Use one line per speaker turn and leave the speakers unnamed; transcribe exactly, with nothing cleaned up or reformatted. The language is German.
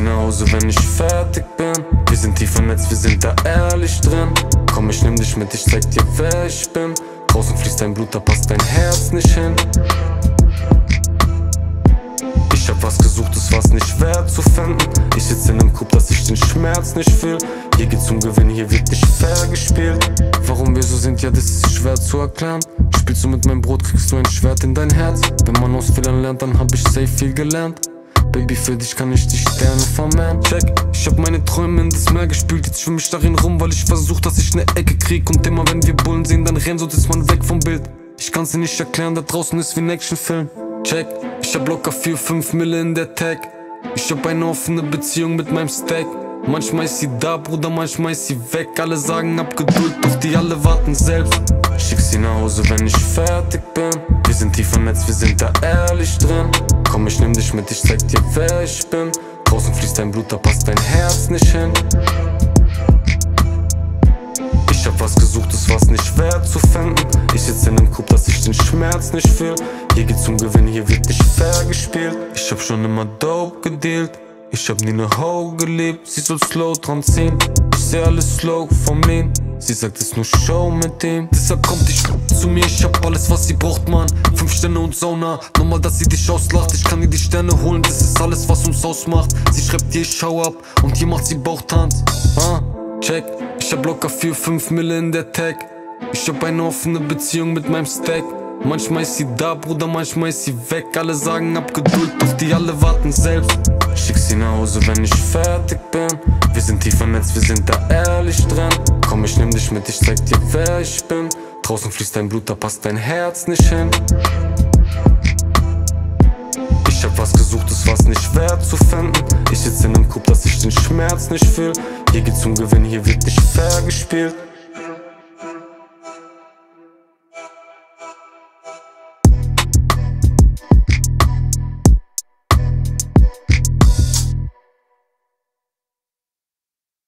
nach Hause, wenn ich fertig bin. Wir sind tief vernetzt, wir sind da ehrlich drin. Komm, ich nehm dich mit, ich zeig dir, wer ich bin. Draußen fließt dein Blut, da passt dein Herz nicht hin. Ich hab was gesucht, es war's nicht wert zu finden. Ich sitz in nem Club, dass ich den Schmerz nicht fühl. Hier geht's um Gewinn, hier wird nicht fair gespielt. Warum wir so sind, ja das ist schwer zu erklären. Spielst du mit meinem Brot, kriegst du ein Schwert in dein Herz. Wenn man aus Fehlern lernt, dann hab ich safe viel gelernt. Baby, für dich kann ich die Sterne vermehren. Check, ich hab meine Träume in das Meer gespült. Jetzt schwimm ich darin rum, weil ich versuch, dass ich ne Ecke krieg. Und immer wenn wir Bullen sehen, dann rennen, sonst ist man weg vom Bild. Ich kann's dir nicht erklären, da draußen ist wie ein Actionfilm. Check, ich hab locker vier, fünf Mille in der Tag. Ich hab eine offene Beziehung mit meinem Stack. Manchmal ist sie da, Bruder, manchmal ist sie weg. Alle sagen, hab Geduld, doch die alle warten selbst. Schick sie nach Hause, wenn ich fertig bin. Wir sind tief vernetzt, wir sind da ehrlich drin. Komm, ich nehm dich mit, ich zeig dir, wer ich bin. Draußen fließt dein Blut, da passt dein Herz nicht hin. Ich hab was gesucht, es war's nicht wert zu finden. Ich sitz in nem Club, dass ich den Schmerz nicht fühl. Hier geht's um Gewinn, hier wird nicht fair gespielt. Ich hab schon immer dope gedealt. Ich hab nie ne Ho geliebt, sie soll slow dran ziehen. Ich seh alles slow vom Lean. Sie sagt, es ist nur Show mit dem. Deshalb kommt die zu mir, ich hab alles, was sie braucht, man. Fünf Sterne und Sauna, normal, dass sie dich auslacht. Ich kann ihr die Sterne holen, das ist alles, was uns ausmacht. Sie schreibt dir, ich schau ab und hier macht sie Bauchtanz. Ah, check, ich hab locker vier, fünf Mille in der Tag. Ich hab eine offene Beziehung mit meinem Stack. Manchmal ist sie da, Bruder, manchmal ist sie weg. Alle sagen, hab Geduld, doch die alle warten selbst. Schick sie nach Hause, wenn ich fertig bin. Wir sind tief vernetzt, wir sind da ehrlich drin. Komm, ich nehm dich mit, ich zeig dir, wer ich bin. Draußen fließt dein Blut, da passt dein Herz nicht hin. Ich hab was gesucht, es war's nicht wert zu finden. Ich sitz in nem Club, dass ich den Schmerz nicht fühl. Hier geht's um Gewinn, hier wird nicht fair gespielt.